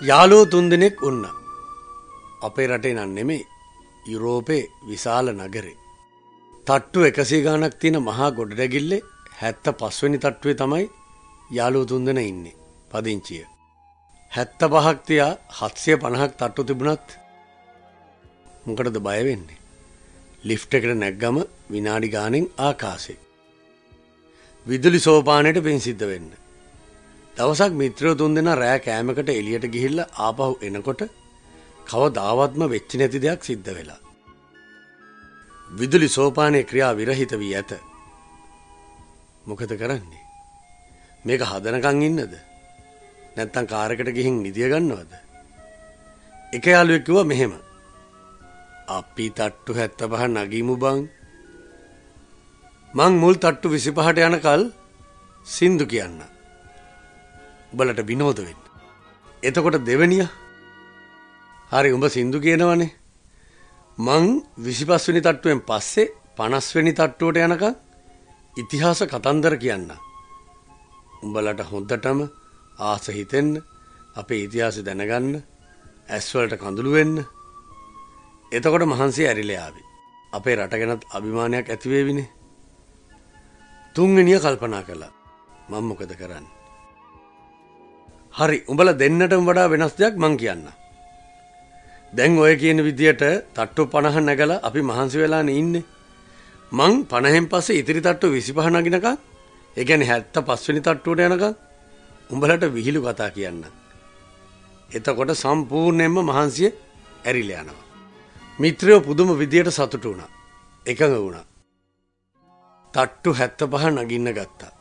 යාළුවෝ 3 දෙනෙක් වුණා. අපේ රටේ නන් නෙමෙයි යුරෝපේ විශාල නගරේ. තට්ටු 100 ගණක් තියෙන මහා ගොඩනැගිල්ලේ 75 වෙනි තට්ටුවේ තමයි යාළුවෝ 3 දෙනා ඉන්නේ. පදිංචිය. 75ක් තියා 750ක් තට්ටු තිබුණත් මොකටද බය වෙන්නේ? ලිෆ්ට් එකට නැග්ගම විනාඩි ගානෙන් ආකාශේ. විදුලි සෝපානයට පින් සිද්ධ වෙන්න. දවසක් මිත්‍රයෝ 3 දෙනා රෑ කෑමකට එළියට ගිහිල්ලා ආපහු එනකොට කවදාවත්ම වෙච්ච නැති දෙයක් සිද්ධ වෙලා. විදුලි සෝපානයේ ක්‍රියා විරහිත වී ඇත. මොකද කරන්නේ? මේක හදනකන් ඉන්නද? නැත්තම් කාර් එකට ගිහින් නිදිය ගන්නවද? එක යාළුවෙක් කිව්වා මෙහෙම. අපි තට්ටු 75 නගිමු බං. මං මුල් තට්ටු 25ට යනකල් සින්දු කියන්න. උඹලට විනෝද වෙන්න. එතකොට දෙවෙනිය. හරි උඹ සින්දු කියනවනේ. මං 25 වෙනි තට්ටුවෙන් පස්සේ 50 වෙනි තට්ටුවට යනකම් ඉතිහාස කතන්දර කියන්න. උඹලට හොඳටම ආස හිතෙන්න, අපේ ඉතිහාසය දැනගන්න, ඇස් වලට කඳුළු වෙන්න. එතකොට මහන්සිය ඇරිලා ආවි. අපේ රට ගැනත් අභිමානයක් ඇති වේවිනේ. තුන්වෙනිය කල්පනා කළා. මම මොකද කරන්නේ? හරි උඹලා දෙන්නටම වඩා වෙනස් දෙයක් මං කියන්න. දැන් ඔය කියන විදියට තට්ටු 50 නැගලා අපි මහන්සි වෙලානේ ඉන්නේ. මං 50න් පස්සේ ඉතිරි තට්ටු 25 නගිනකම්, ඒ කියන්නේ 75 වෙනි තට්ටුවට යනකම් උඹලට විහිළු කතා කියන්න. එතකොට සම්පූර්ණයෙන්ම මහන්සිය ඇරිලා යනවා. මිත්‍රයෝ පුදුම විදියට සතුටු වුණා. එකඟ වුණා. තට්ටු 75 නගින්න ගත්තා.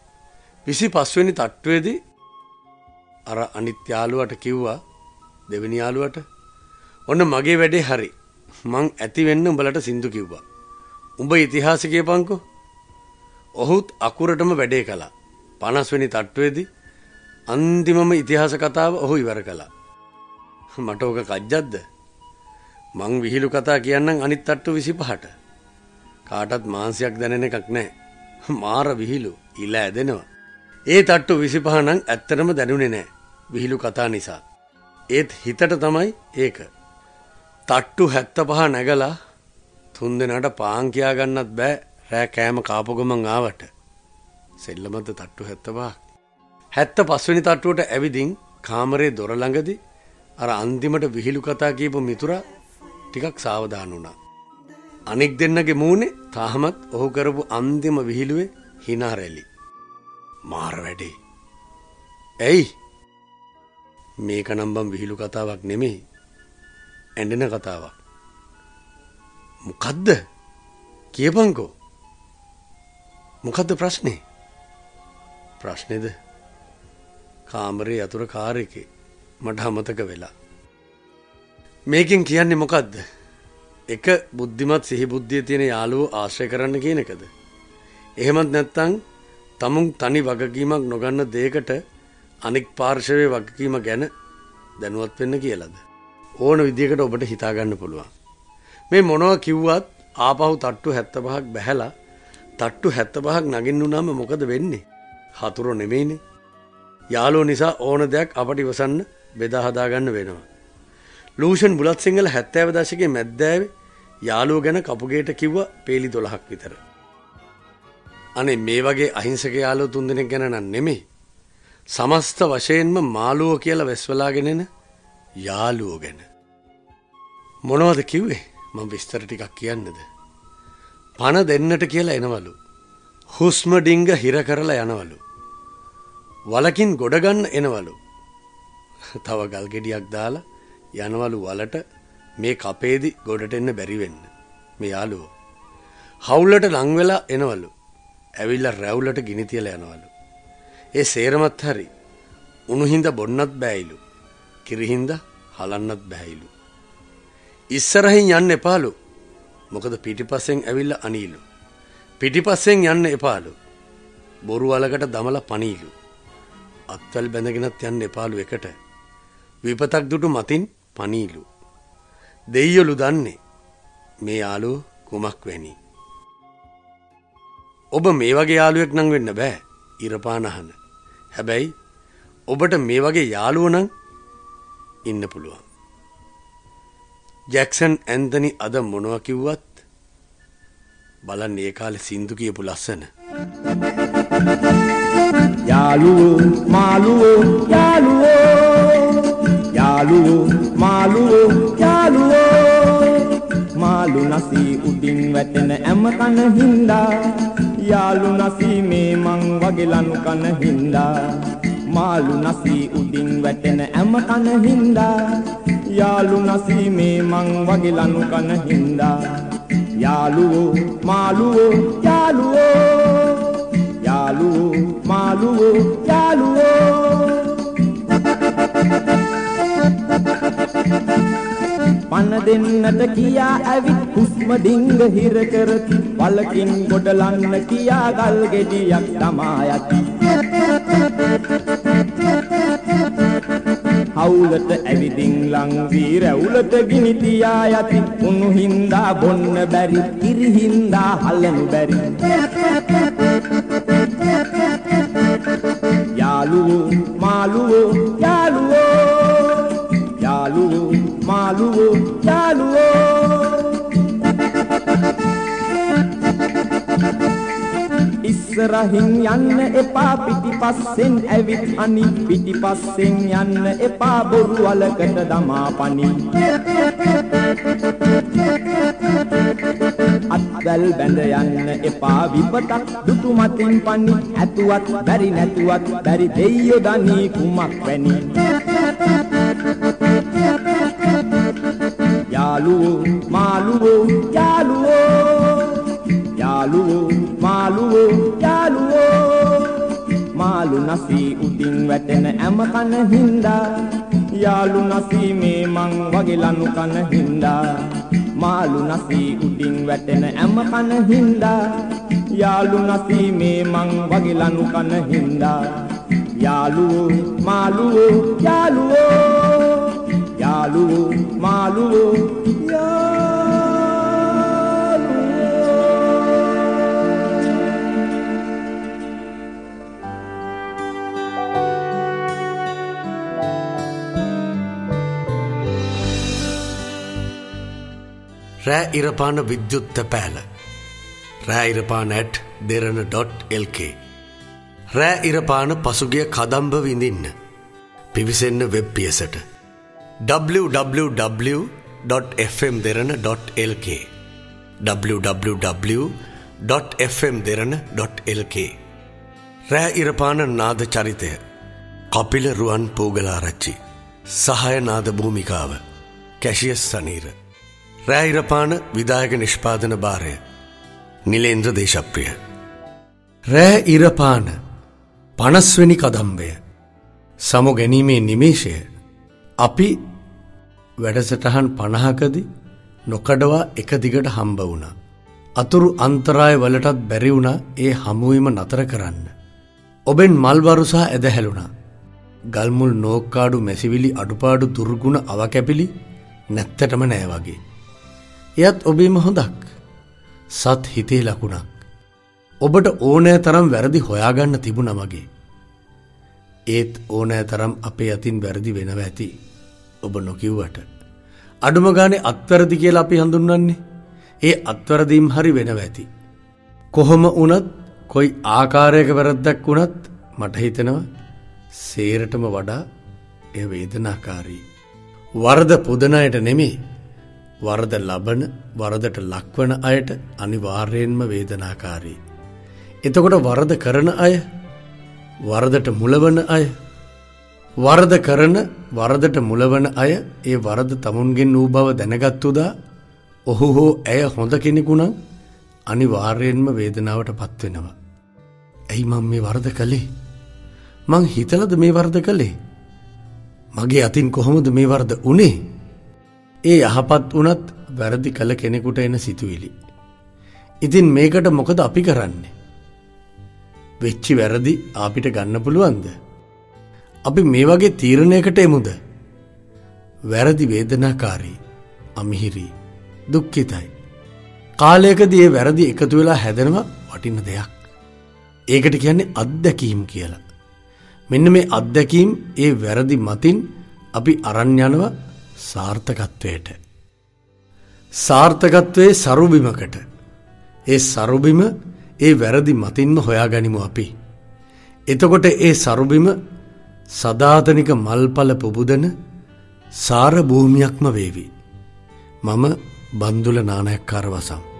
25 වෙනි තට්ටුවේදී අර අනිත් යාළුවට කිව්වා, දෙවෙනි යාළුවට, ඔන්න මගේ වැඩේ හරි. මං ඇති වෙන්න උඹලට සින්දු කිව්වා. උඹ ඉතිහාසය කියපන්කෝ. ඔහුත් අකුරටම වැඩේ කළා. 50 වෙනි තට්ටුවේදී අන්තිමම ඉතිහාස කතාව ඔහු ඉවර කළා. මට ඕක කජ්ජක්ද? මං විහිළු කතා කියන්නම් අනිත් තට්ටු 25ට. කාටත් මාංශයක් දැනෙන එකක් නැහැ. මාර විහිළු ඉල ඇදෙනවා. ඒ තට්ටු 25 නම් ඇත්තටම දැනුනේ නැහැ විහිළු කතා නිසා. ඒත් හිතට තමයි ඒක. තට්ටු 75 නැගලා 3 දෙනාට පාන් කියා ගන්නත් බෑ. රෑ කෑම කාපු ගමන් ආවට. සෙල්ලමද තට්ටු 75. 75 වෙනි තට්ටුවට ඇවිදින් කාමරේ දොර ළඟදී අර අන්තිමට විහිළු කතා කියපු මිතුරා ටිකක් සාවධාන වුණා. අනෙක් දෙන්නගේ මූණේ තාමත් ඔහු කරපු අන්තිම විහිළුවේ hina රැලි. මාර වැඩේ. ඇයි? මේක නම් බම් විහිළු කතාවක් නෙමෙයි. ඇඬෙන කතාවක්. මොකද්ද? කියපන්කෝ. මොකද්ද ප්‍රශ්නේ? ප්‍රශ්නේද? කාමරේ යතුරු කාර් එකේ මට අමතක වෙලා. මේකෙන් කියන්නේ මොකද්ද? එක බුද්ධිමත් සිහි බුද්ධිය තියෙන යාළුවෝ ආශ්‍රය කරන්න කියන එකද? එහෙමත් නැත්නම් තමුන් තනි වගකීමක් නොගන්න දෙයකට අනෙක් පාර්ශවයේ වගකීම ගැන දැනුවත් වෙන්න කියලාද? ඕන විදියකට ඔබට හිතා ගන්න පුළුවන්. මේ මොනවා කිව්වත් ආපහු තට්ටු 75ක් බැහැලා තට්ටු 75ක් නගින්න උනම මොකද වෙන්නේ? හතුරු නෙමෙයිනේ. යාළුවෝ නිසා ඕන දෙයක් අපට ඉවසන්න බෙදා හදා ගන්න වෙනවා. ලූෂන් බුලත් සිංහල 70 දශකයේ මැද්දාවේ යාළුවෝ ගැන කපුගේට කිව්වා පේලි 12ක් විතර. අනේ මේ වගේ අහිංසක යාළුවෝ 3 දෙනෙක් ගැන නම් නෙමෙයි. සමස්ත වශයෙන්ම මාළුවෝ කියලා වැස්වලාගෙන එන යාළුවෝ ගැන. මොනවද කිව්වේ? මම විස්තර ටිකක් කියන්නද? පණ දෙන්නට කියලා එනවලු. හුස්ම ඩිංග හිර කරලා යනවලු. වලකින් ගොඩ ගන්න එනවලු. තව ගල් ගෙඩියක් දාලා යනවලු වලට මේ කපේදි ගොඩට එන්න බැරි වෙන්න. මේ යාළුවෝ හවුලට ලං වෙලා එනවලු. ඇවිල්ලා රැවුලට ගිනි තියලා යනවලු. ඒ සේරමත් හරි උණු හිඳ බොන්නත් බෑයිලු. කිරි හිඳ හලන්නත් බෑයිලු. ඉස්සරහින් යන්න එපාලු. මොකද පිටිපස්සෙන් ඇවිල්ලා අනීලු. පිටිපස්සෙන් යන්න එපාලු. බොරු වලකට දමලා පණීලු. අත්වල බැඳගෙනත් යන්න එපාලු එකට. විපතක් දුටු මතින් පණීලු. දෙයියලු දන්නේ මේ යාළුවෝ කුමක් වෙනි. ඔබ මේ වගේ යාළුවෙක් නම් වෙන්න බෑ. ඉරපාන අහන. හැබැයි ඔබට මේ වගේ යාළුවෝ නම් ඉන්න පුළුවන්. ජැක්සන් ඇන්තනි අද මොනවා කිව්වත් බලන්න ඒ කාලේ සින්දු කියපු ලස්සන. යාළුවෝ මාළුවෝ යාළුවෝ යාළුවෝ මාළුවෝ යාළුවෝ මාළු නසී උඩින් වැටෙන ඇම කන හින්දා යාළු නසී මේ මං වගේ ලනු කන හින්දා මාළු නසී උඩින් වැටෙන ඇම කන හින්දා යාළු නසී මේ මං වගේ ලනු කන හින්දා යාළුවෝ මාළුවෝ යාළුවෝ යාළුවෝ මාළුවෝ යාළුවෝ පන දෙන්නට කියා ඇවිත් හුස්ම ඩිංග හිර කරති වලකින් ගොඩලන්න කියා ගල් ගෙඩියක් තමා යති හවුලට ඇවිදින් ලං වී රැවුලට ගිනි තියා යති උණු හින්දා බොන්න බැරි කිරි හින්දා හලනු බැරි යාළුවෝ මාළුවෝ යාළුවෝ යාළුවෝ මාළුවෝ යාළුවෝ ඉස්සරහින් යන්න එපා පිටිපස්සෙන් ඇවිත් අනි පිටිපස්සෙන් යන්න එපා බොරු වලකට දමා පනි අත්වැල් බැඳ යන්න එපා විපතක් දුටු මතින් පනි ඇතුවත් බැරි නැතුවත් බැරි දෙයියෝ දනී කුමක් වැනි යාළුවෝ මාළුවෝ යාළුවෝ යාළුවෝ මාළුවෝ යාළුවෝ මාළු නසී උඩින් වැටෙන ඇම කන හින්දා යාළු නසී මේ මං වගේ ලනු කන හින්දා මාළු නසී උඩින් වැටෙන ඇම කන හින්දා යාළු නසී මේ මං වගේ ලනු කන හින්දා යාළුවෝ මාළුවෝ යාළුවෝ යාළුවෝ මාළුවෝ රෑ ඉරපාන විද්‍යුත්ත පෑල රෑ ඉරපාන @derana.lk රෑ ඉරපාන පසුගිය කදම්බ විඳින්න පිවිසෙන්න වෙබ් පියසට www.fmderana.lk www.fmderana.lk රෑ ඉරපාන නාද චරිතය කපිල රුවන් පූගලාරච්චි සහාය නාද භූමිකාව කැෂියස් සනීර රෑ ඉරපාන විදායක නිෂ්පාදන භාරය නිලේන්ද්‍ර දේශප්‍රිය රෑ ඉරපාන 50 වෙනි කදම්බය සමු ගැනීමේ නිමේෂය අපි වැඩසටහන් 50කදී නොකඩවා එක දිගට හම්බ වුණා. අතුරු අන්තරාය වලටත් බැරි වුණා ඒ හමුවීම නතර කරන්න. ඔබෙන් මල් වරුසා ඇදහැළුණා. ගල්මුල් නෝක්කාඩු මැසිවිලි අඩුපාඩු දුර්ගුණ අවකැපිලි නැත්තටම නෑ වගේ. එයත් ඔබේම හොඳක්. සත් හිතේ ලකුණක්. ඔබට ඕනෑ තරම් වැරදි හොයාගන්න තිබුණා මගේ. ඒත් ඕනෑ තරම් අපේ අතින් වැරදි වෙනව ඇති. ඔබ නොකිව්වට. අඩුම ගානේ අත්වැරදි කියලා අපි හඳුන්වන්නේ. ඒ අත්වැරදීම් හරි වෙනව ඇති. කොහොම වුණත් කොයි ආකාරයක වැරද්දක් වුණත් මට හිතෙනවා සේරටම වඩා එය වේදනාකාරී. වරද පුදන අයට නෙමෙයි. වරද ලබන වරදට ලක්වන අයට අනිවාර්යයෙන්ම වේදනාකාරී. එතකොට වරද කරන අය වරදට මුලවන අය වරද කරන වරදට මුලවන අය ඒ වරද තමුන්ගෙන් වූ බව දැනගත්තුදා ඔහු හෝ ඇය හොඳ කෙනෙකුනම් අනිවාර්යයෙන්ම වේදනාවට පත්වෙනවා. ඇයි මම මේ වරද කළේ? මං හිතලද මේ වරද කළේ? මගේ අතින් කොහොමද මේ වරද උනේ? ඒ යහපත් වුණත් වැරදි කළ කෙනෙකුට එන සිතුවිලි. ඉතින් මේකට මොකද අපි කරන්නේ? වෙච්චි වැරදි අපිට ගන්න පුළුවන්ද? අපි මේ වගේ තීරණයකට එමුද? වැරදි වේදනාකාරී, අමිහිරි, දුක්ඛිතයි. කාලයකදී ඒ වැරදි එකතු වෙලා හැදෙනවා වටින දෙයක්. ඒකට කියන්නේ අත්දැකීම් කියලා. මෙන්න මේ අත්දැකීම් ඒ වැරදි මතින් අපි අරන් යනවා සාර්ථකත්වයට. සාර්ථකත්වයේ සරුබිමකට. ඒ සරුබිම ඒ වැරදි මතින්ම හොයාගනිමු අපි. එතකොට ඒ සරුබිම සදාතනික මල්පල පුබුදන සාර භූමියක්ම වේවි. මම බන්දුල නානායක්කාර වසම්.